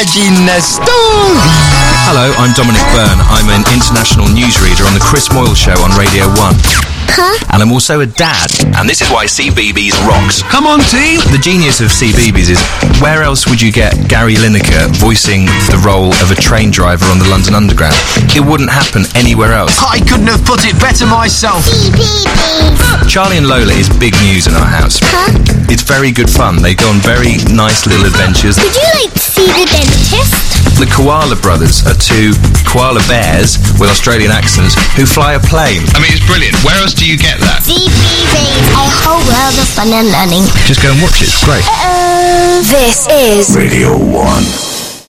Pagina Story. Hello, I'm Dominic Byrne. I'm an international newsreader on the Chris Moyle Show on Radio 1. Huh? And I'm also a dad. And this is why CBeebies rocks. Come on, team. The genius of CBeebies is, where else would you get Gary Lineker voicing the role of a train driver on the London Underground? It wouldn't happen anywhere else. I couldn't have put it better myself. CBeebies. Charlie and Lola is big news in our house. Huh? It's very good fun. They go on very nice little adventures. Would you like to see the dentist? The Koala brothers are two koala bears with Australian accents who fly a plane. I mean, it's brilliant. Where else do you get that? CBeebies. A whole world of fun and learning. Just go and watch it. It's great. This is Radio 1.